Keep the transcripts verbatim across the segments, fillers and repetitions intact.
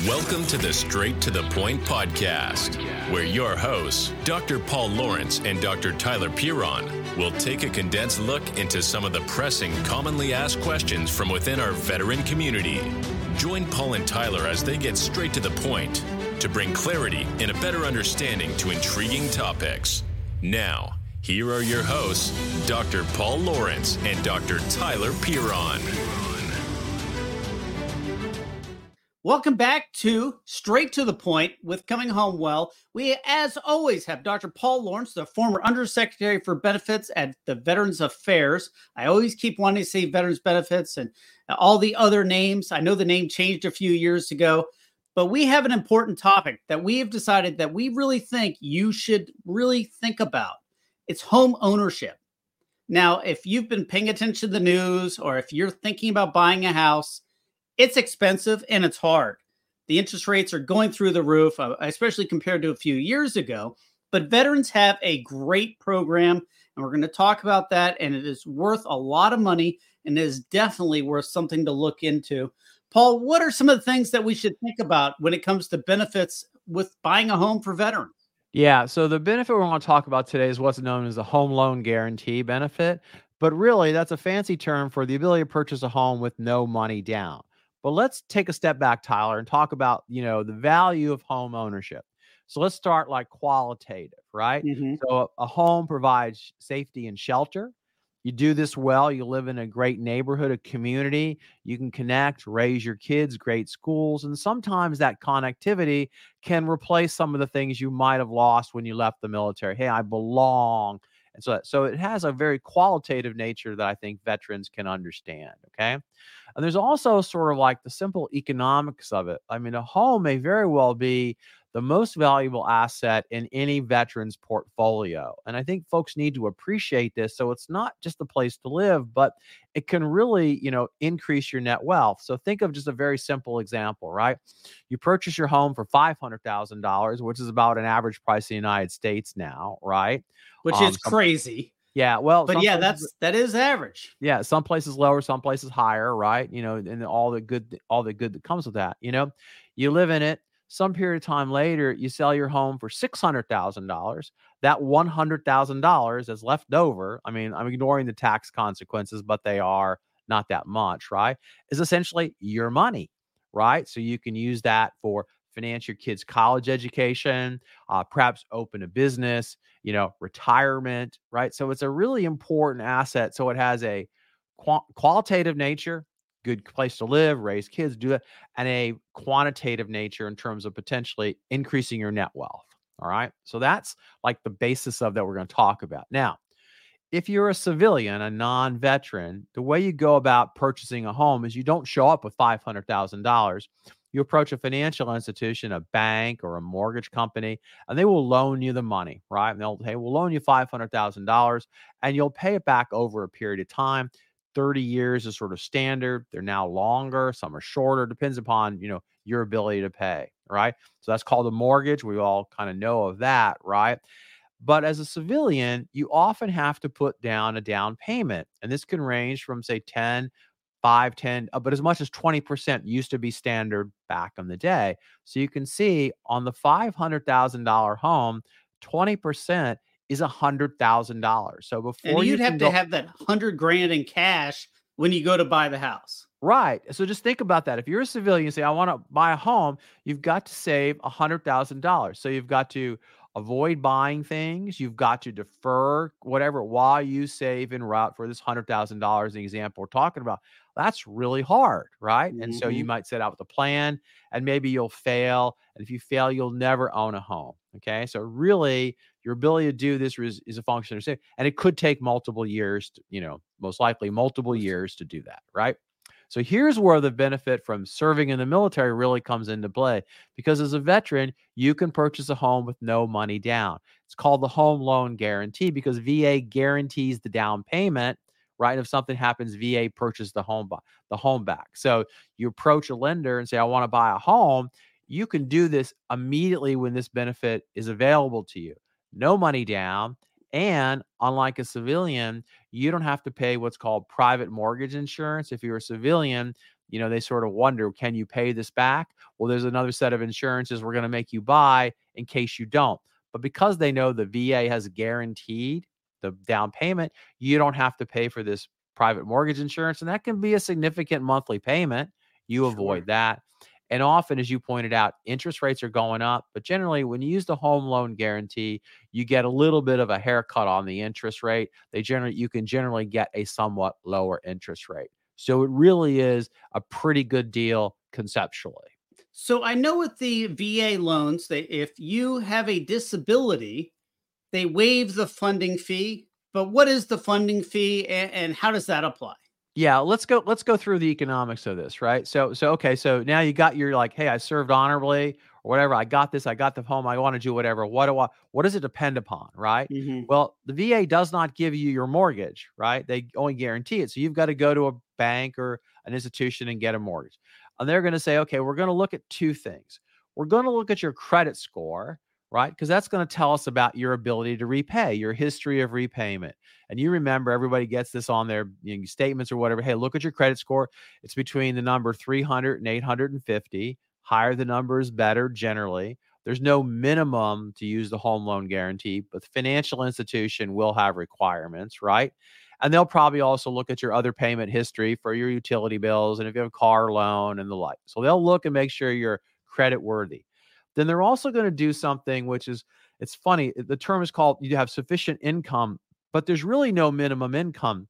Welcome to the Straight to the Point podcast, where your hosts, Doctor Paul Lawrence and Doctor Tyler Piron, will take a condensed look into some of the pressing, commonly asked questions from within our veteran community. Join Paul and Tyler as they get straight to the point to bring clarity and a better understanding to intriguing topics. Now, here are your hosts, Doctor Paul Lawrence and Doctor Tyler Piron. Welcome back to Straight to the Point with Coming Home Well. We, as always, have Doctor Paul Lawrence, the former Undersecretary for Benefits at the Veterans Affairs. I always keep wanting to say Veterans Benefits and all the other names. I know the name changed a few years ago, but we have an important topic that we have decided that we really think you should really think about. It's home ownership. Now, if you've been paying attention to the news or if you're thinking about buying a house, it's expensive and it's hard. The interest rates are going through the roof, especially compared to a few years ago. But veterans have a great program, and we're going to talk about that. And it is worth a lot of money, and it is definitely worth something to look into. Paul, what are some of the things that we should think about when it comes to benefits with buying a home for veterans? Yeah, so the benefit we're going to talk about today is what's known as the home loan guarantee benefit. But really, that's a fancy term for the ability to purchase a home with no money down. But let's take a step back, Tyler, and talk about, you know, the value of home ownership. So let's start like qualitative, right? Mm-hmm. So a, a home provides safety and shelter. You do this well, you live in a great neighborhood, a community. You can connect, raise your kids, great schools. And sometimes that connectivity can replace some of the things you might have lost when you left the military. Hey, I belong. And so, so it has a very qualitative nature that I think veterans can understand, okay? And there's also sort of like the simple economics of it. I mean, a home may very well be the most valuable asset in any veteran's portfolio. And I think folks need to appreciate this. So it's not just a place to live, but it can really, you know, increase your net wealth. So think of just a very simple example, right? You purchase your home for five hundred thousand dollars, which is about an average price in the United States now, right? Which Um, is some- crazy. Yeah, well, But some yeah, places- that's that is average. yeah, some places lower, some places higher, right? You know, and all the good, all the good that comes with that. You know, you live in it. Some period of time later, you sell your home for six hundred thousand dollars. That one hundred thousand dollars is left over. I mean, I'm ignoring the tax consequences, but they are not that much, right? Is essentially your money, right? So you can use that for finance your kids' college education, uh, perhaps open a business, you know, retirement, right? So it's a really important asset. So it has a qual- qualitative nature, good place to live, raise kids, do that, and a quantitative nature in terms of potentially increasing your net wealth. All right. So that's like the basis of that we're going to talk about. Now, if you're a civilian, a non-veteran, the way you go about purchasing a home is you don't show up with five hundred thousand dollars. You approach a financial institution, a bank or a mortgage company, and they will loan you the money, right? And they'll, hey, we'll loan you five hundred thousand dollars and you'll pay it back over a period of time. thirty years is sort of standard. They're now longer. Some are shorter. Depends upon, you know, your ability to pay, right? So that's called a mortgage. We all kind of know of that, right? But as a civilian, you often have to put down a down payment. And this can range from, say, ten, five, ten, uh, but as much as twenty percent used to be standard back in the day. So you can see on the five hundred thousand dollars home, twenty percent is one hundred thousand dollars. So before And you'd you have can to go, have that hundred grand in cash when you go to buy the house. right. So just think about that. If you're a civilian, you say, I want to buy a home, you've got to save one hundred thousand dollars. So you've got to avoid buying things. You've got to defer whatever while you save en route for this one hundred thousand dollars, the example we're talking about. That's really hard, right? Mm-hmm. And so you might set out with a plan and maybe you'll fail. And if you fail, you'll never own a home. Okay. So really your ability to do this is, is a function of, and it could take multiple years, to, you know, most likely multiple years to do that, right? So here's where the benefit from serving in the military really comes into play, because as a veteran, you can purchase a home with no money down. It's called the home loan guarantee because V A guarantees the down payment, right? If something happens, V A purchases the home, the home back. So you approach a lender and say, I want to buy a home. You can do this immediately when this benefit is available to you. No money down. And unlike a civilian, you don't have to pay what's called private mortgage insurance. If you're a civilian, you know, they sort of wonder, can you pay this back? Well, there's another set of insurances we're going to make you buy in case you don't. But because they know the V A has guaranteed the down payment, you don't have to pay for this private mortgage insurance. And that can be a significant monthly payment. You avoid Sure. that. And often, as you pointed out, interest rates are going up. But generally, when you use the home loan guarantee, you get a little bit of a haircut on the interest rate. They generally, you can generally get a somewhat lower interest rate. So it really is a pretty good deal conceptually. So I know with the V A loans, that if you have a disability, they waive the funding fee. But what is the funding fee, and, and how does that apply? Yeah, let's go let's go through the economics of this, right? So so okay, so now you got your like, hey, I served honorably or whatever. I got this, I got the home, I want to do whatever. What do I what does it depend upon, right? Mhm. Well, the V A does not give you your mortgage, right? They only guarantee it. So you've got to go to a bank or an institution and get a mortgage. And they're going to say, okay, we're going to look at two things. We're going to look at your credit score, right? Because that's going to tell us about your ability to repay, your history of repayment. And you remember, everybody gets this on their, you know, statements or whatever. Hey, look at your credit score. It's between the number three hundred and eight hundred fifty. Higher the number is better generally. There's no minimum to use the home loan guarantee, but the financial institution will have requirements, right? And they'll probably also look at your other payment history for your utility bills and if you have a car loan and the like. So they'll look and make sure you're credit worthy. Then they're also going to do something, which is, it's funny. The term is called, you have sufficient income, but there's really no minimum income.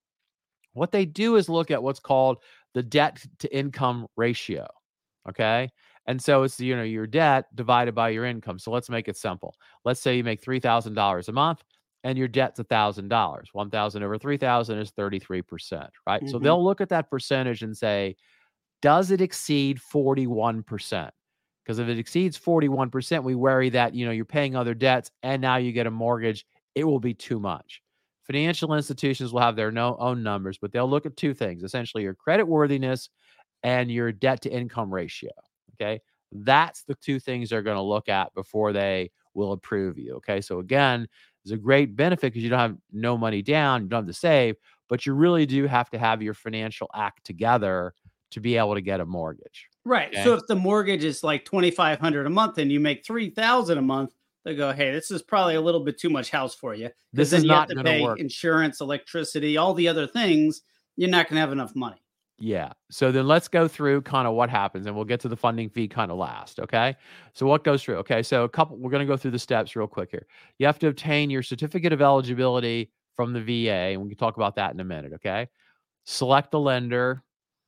What they do is look at what's called the debt to income ratio. Okay. And so it's, you know, your debt divided by your income. So let's make it simple. Let's say you make three thousand dollars a month and your debt's one thousand dollars. one thousand over three thousand is thirty-three percent, right? So Mhm. they'll look at that percentage and say, does it exceed forty-one percent? Because if it exceeds forty-one percent, we worry that, you know, you're paying other debts and now you get a mortgage. It will be too much. Financial institutions will have their no, own numbers, but they'll look at two things, essentially your credit worthiness and your debt to income ratio. Okay. That's the two things they're going to look at before they will approve you. Okay. So again, there's a great benefit because you don't have no money down, you don't have to save, but you really do have to have your financial act together to be able to get a mortgage. Right. Okay. So if the mortgage is like twenty-five hundred a month and you make three thousand a month, they go, hey, this is probably a little bit too much house for you. This then is you not have to going to pay work. insurance, electricity, all the other things. You're not going to have enough money. Yeah. So then let's go through kind of what happens and we'll get to the funding fee kind of last. Okay. So what goes through? Okay. So a couple, we're going to go through the steps real quick here. You have to obtain your certificate of eligibility from the V A, and we can talk about that in a minute. Okay. Select the lender,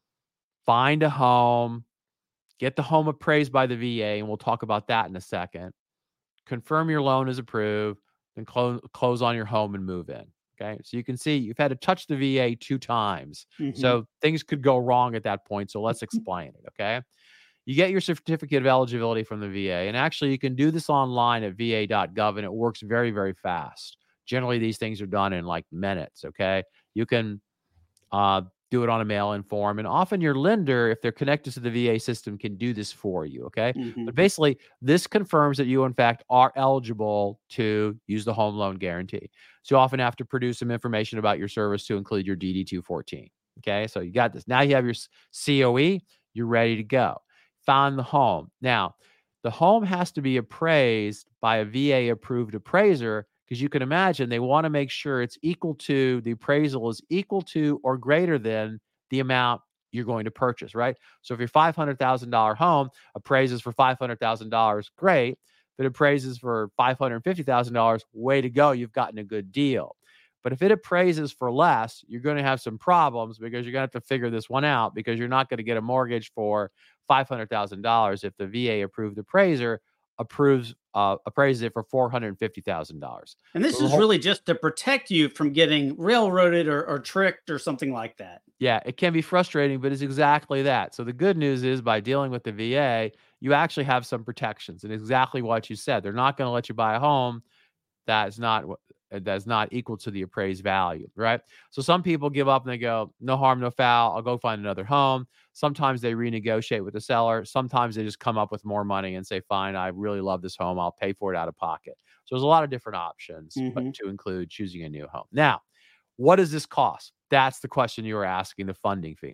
find a home, get the home appraised by the V A, and we'll talk about that in a second. Confirm your loan is approved, then close, close on your home and move in. Okay. So you can see you've had to touch the V A two times. Mhm. So things could go wrong at that point. So let's explain it. Okay. You get your certificate of eligibility from the V A. And actually, you can do this online at V A dot gov, and it works very, very fast. Generally, these things are done in like minutes. Okay. You can uh, do it on a mail-in form. And often your lender, if they're connected to the V A system, can do this for you. Okay. Mhm. But basically, this confirms that you, in fact, are eligible to use the home loan guarantee. So you often have to produce some information about your service to include your D D two fourteen. Okay. So you got this. Now you have your C O E. You're ready to go. Found the home. Now, the home has to be appraised by a V A-approved appraiser, because you can imagine they want to make sure it's equal to, the appraisal is equal to or greater than the amount you're going to purchase, right? So if your five hundred thousand dollars home appraises for five hundred thousand dollars, great. If it appraises for five hundred fifty thousand dollars, way to go. You've gotten a good deal. But if it appraises for less, you're going to have some problems, because you're going to have to figure this one out, because you're not going to get a mortgage for five hundred thousand dollars if the V A-approved appraiser approves uh, appraises it for four hundred fifty thousand dollars. And this So the is whole- really just to protect you from getting railroaded or, or tricked or something like that. Yeah, it can be frustrating, but it's exactly that. So the good news is, by dealing with the V A, you actually have some protections, and exactly what you said. They're not going to let you buy a home that's not that's not equal to the appraised value, right? So some people give up and they go, no harm, no foul. I'll go find another home. Sometimes they renegotiate with the seller. Sometimes they just come up with more money and say, fine, I really love this home. I'll pay for it out of pocket. So there's a lot of different options, Mhm. but to include choosing a new home. Now, what does this cost? That's the question you were asking, the funding fee.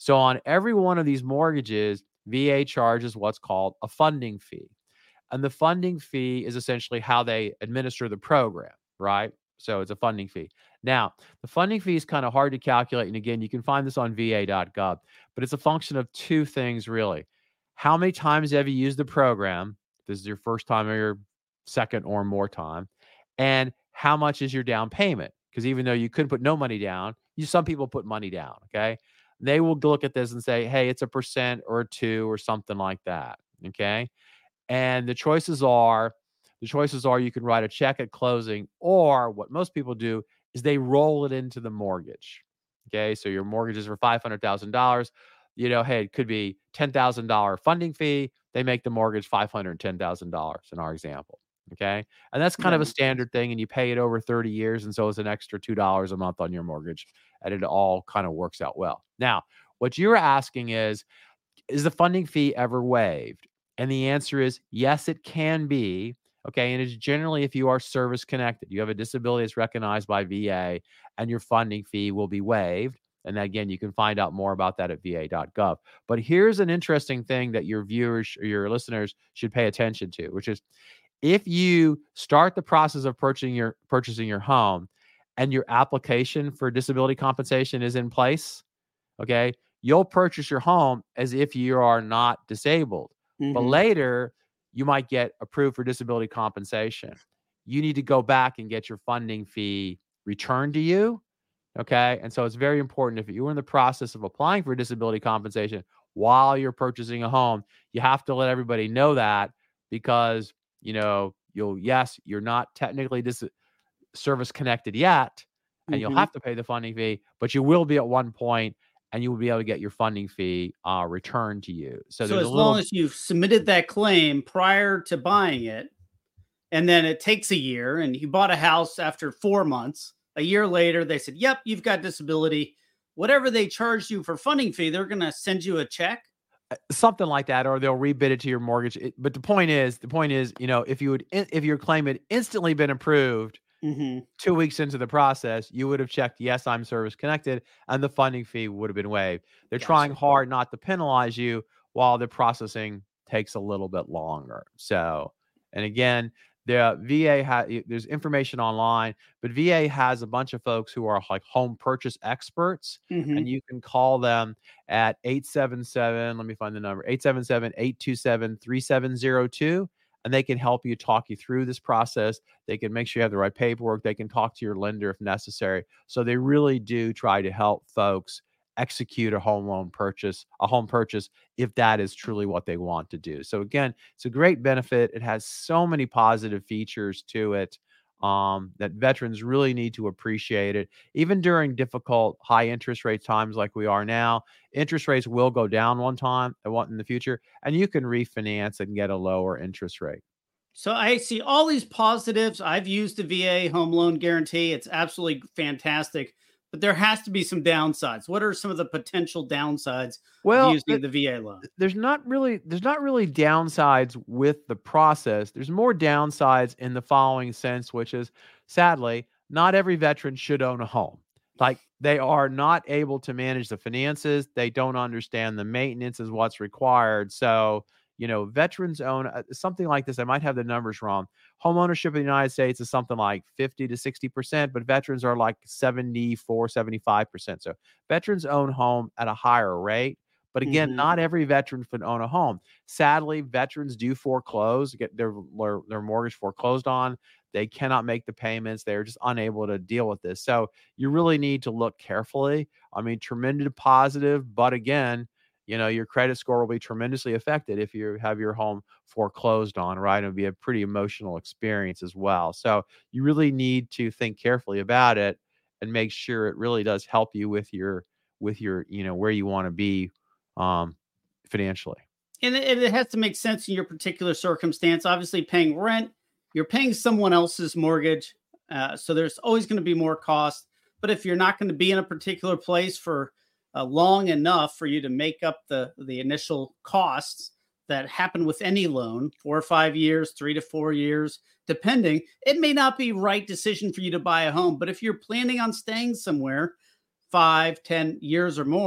So on every one of these mortgages, V A charges what's called a funding fee. And the funding fee is essentially how they administer the program, right? So it's a funding fee. Now, the funding fee is kind of hard to calculate. And again, you can find this on V A dot gov, but it's a function of two things, really. How many times have you used the program? This is your first time or your second or more time. And how much is your down payment? Because even though you couldn't put no money down, you some people put money down, okay? They will look at this and say, hey, it's a percent or a two or something like that, okay? And the choices are, the choices are you can write a check at closing, or what most people do is they roll it into the mortgage, okay? So your mortgage is for five hundred thousand dollars. You know, hey, it could be ten thousand dollars funding fee. They make the mortgage five hundred ten thousand dollars in our example, okay? And that's kind Yeah. of a standard thing, and you pay it over thirty years, and so it's an extra two dollars a month on your mortgage, and it all kind of works out well. Now, what you're asking is, is the funding fee ever waived? And the answer is yes, it can be. Okay. And it's generally if you are service connected, you have a disability that's recognized by V A, and your funding fee will be waived. And again, you can find out more about that at V A dot gov. But here's an interesting thing that your viewers or your listeners should pay attention to, which is if you start the process of purchasing your purchasing your home and your application for disability compensation is in place, okay, you'll purchase your home as if you are not disabled. Mm-hmm. But later, you might get approved for disability compensation. You need to go back and get your funding fee returned to you. Okay. And so it's very important if you're in the process of applying for disability compensation while you're purchasing a home, you have to let everybody know that, because, you know, you'll, yes, you're not technically dis- service connected yet, and Mm-hmm. you'll have to pay the funding fee, but you will be at one point, and you will be able to get your funding fee uh, returned to you. So, So there's as a little, long as you've submitted that claim prior to buying it, and then it takes a year, and you bought a house after four months, a year later, they said, yep, you've got disability. Whatever they charged you for funding fee, they're going to send you a check. something like that, or they'll rebid it to your mortgage. It, but the point is, the point is, you know, if you would, if your claim had instantly been approved Mm-hmm. two weeks into the process, you would have checked, yes, I'm service connected, and the funding fee would have been waived. They're Gotcha. trying hard not to penalize you while the processing takes a little bit longer. So, and again, the V A has, there's information online, but V A has a bunch of folks who are like home purchase experts, Mm-hmm. and you can call them at eight seven seven, let me find the number, eight seven seven, eight two seven, three seven zero two. And they can help you, talk you through this process. They can make sure you have the right paperwork. They can talk to your lender if necessary. So they really do try to help folks execute a home loan purchase, a home purchase, if that is truly what they want to do. So again, it's a great benefit. It has so many positive features to it um, that veterans really need to appreciate it. Even during difficult high interest rate times like we are now, interest rates will go down one time and one in the future, and you can refinance and get a lower interest rate. So I see all these positives. I've used the V A home loan guarantee. It's absolutely fantastic, but there has to be some downsides. What are some of the potential downsides Well, of using th- the V A loan? there's not really there's not really downsides with the process. There's more downsides in the following sense, which is, sadly, not every veteran should own a home. Like, they are not able to manage the finances. They don't understand the maintenance is what's required. So, you know, veterans own uh, something like this. I might have the numbers wrong. Home ownership in the United States is something like fifty to sixty percent, but veterans are like seventy-four, seventy-five percent. So veterans own home at a higher rate. But again, Mhm. not every veteran can own a home. Sadly, veterans do foreclose, get their, their, their mortgage foreclosed on. They cannot make the payments. They're just unable to deal with this. So you really need to look carefully. I mean, tremendous positive, but again, you know, your credit score will be tremendously affected if you have your home foreclosed on, right? It'll be a pretty emotional experience as well. So you really need to think carefully about it and make sure it really does help you with your, with your, you know, where you want to be um, financially. And it, it has to make sense in your particular circumstance. Obviously, paying rent, you're paying someone else's mortgage. Uh, so there's always going to be more cost. But if you're not going to be in a particular place for uh, long enough for you to make up the, the initial costs that happen with any loan, four or five years, three to four years, depending, it may not be right decision for you to buy a home. But if you're planning on staying somewhere five, ten years or more,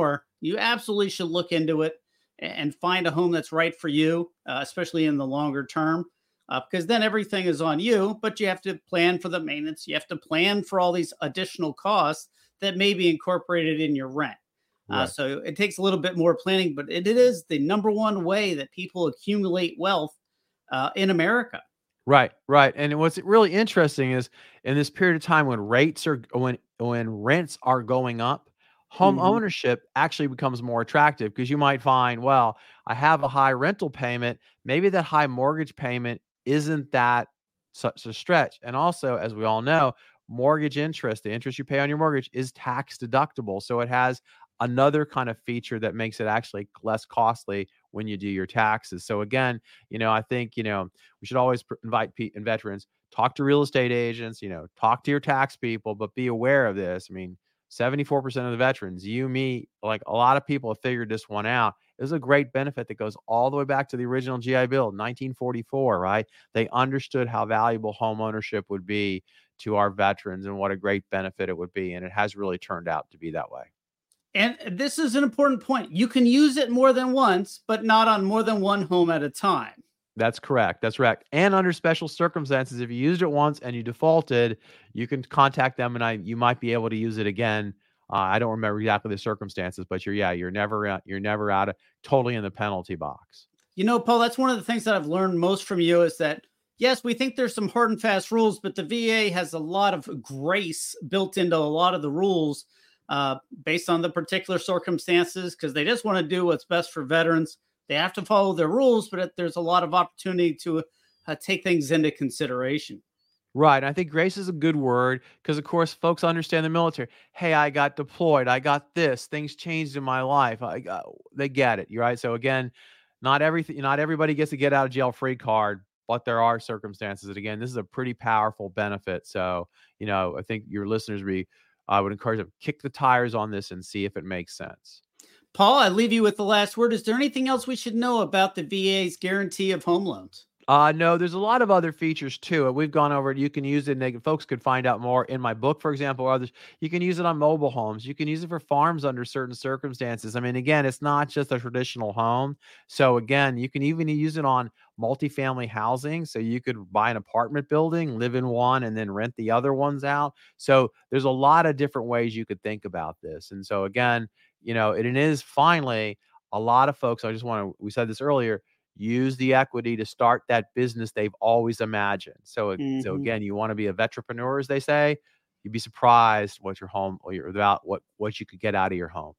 you absolutely should look into it and find a home that's right for you, uh, especially in the longer term, uh, because then everything is on you, but you have to plan for the maintenance. You have to plan for all these additional costs that may be incorporated in your rent. Right. Uh, so it takes a little bit more planning, but it, it is the number one way that people accumulate wealth uh, in America. Right, right. And what's really interesting is in this period of time when rates are when when rents are going up, home mm-hmm. ownership actually becomes more attractive because you might find, well, I have a high rental payment. Maybe that high mortgage payment isn't that such a stretch. And also, as we all know, mortgage interest, the interest you pay on your mortgage is tax deductible. So it has another kind of feature that makes it actually less costly when you do your taxes. So again, you know, I think, you know, we should always invite Pete and veterans, talk to real estate agents, you know, talk to your tax people, but be aware of this. I mean, seventy-four percent of the veterans, you, me, like a lot of people have figured this one out. It was a great benefit that goes all the way back to the original G I Bill, nineteen forty-four, right? They understood how valuable home ownership would be to our veterans and what a great benefit it would be. And it has really turned out to be that way. And this is an important point. You can use it more than once, but not on more than one home at a time. That's correct. That's right. And under special circumstances, if you used it once and you defaulted, you can contact them and I, you might be able to use it again. Uh, I don't remember exactly the circumstances, but you're, yeah, you're never, uh, you're never out of totally in the penalty box. You know, Paul, that's one of the things that I've learned most from you is that, yes, we think there's some hard and fast rules, but the V A has a lot of grace built into a lot of the rules uh, based on the particular circumstances, because they just want to do what's best for veterans. They have to follow their rules, but there's a lot of opportunity to uh, take things into consideration. Right. I think grace is a good word because, of course, folks understand the military. Hey, I got deployed. I got this. Things changed in my life. I got, they get it. You're right. So again, not everything, not everybody gets a get out of jail free card, but there are circumstances. And again, this is a pretty powerful benefit. So, you know, I think your listeners be, I would encourage them kick the tires on this and see if it makes sense. Paul, I leave you with the last word. Is there anything else we should know about the V A's guarantee of home loans? Uh, no, there's a lot of other features too. We've gone over it. You can use it. And they, folks could find out more in my book, for example, or others. You can use it on mobile homes. You can use it for farms under certain circumstances. I mean, again, it's not just a traditional home. So again, you can even use it on multifamily housing. So you could buy an apartment building, live in one, and then rent the other ones out. So there's a lot of different ways you could think about this. And so again, you know, it, it is finally a lot of folks. I just want to, we said this earlier, use the equity to start that business they've always imagined. So, mm-hmm. so again, you want to be a vetrepreneur, as they say. You'd be surprised what your home or your, about what what you could get out of your home.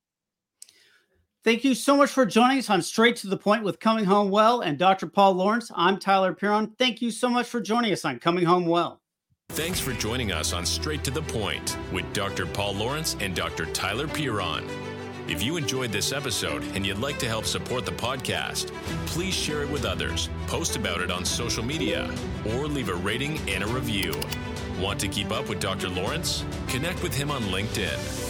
Thank you so much for joining us on Straight to the Point with Coming Home Well and Doctor Paul Lawrence. I'm Tyler Piron. Thank you so much for joining us on Coming Home Well. Thanks for joining us on Straight to the Point with Doctor Paul Lawrence and Doctor Tyler Piron. If you enjoyed this episode and you'd like to help support the podcast, please share it with others, post about it on social media, or leave a rating and a review. Want to keep up with Doctor Lawrence? Connect with him on LinkedIn.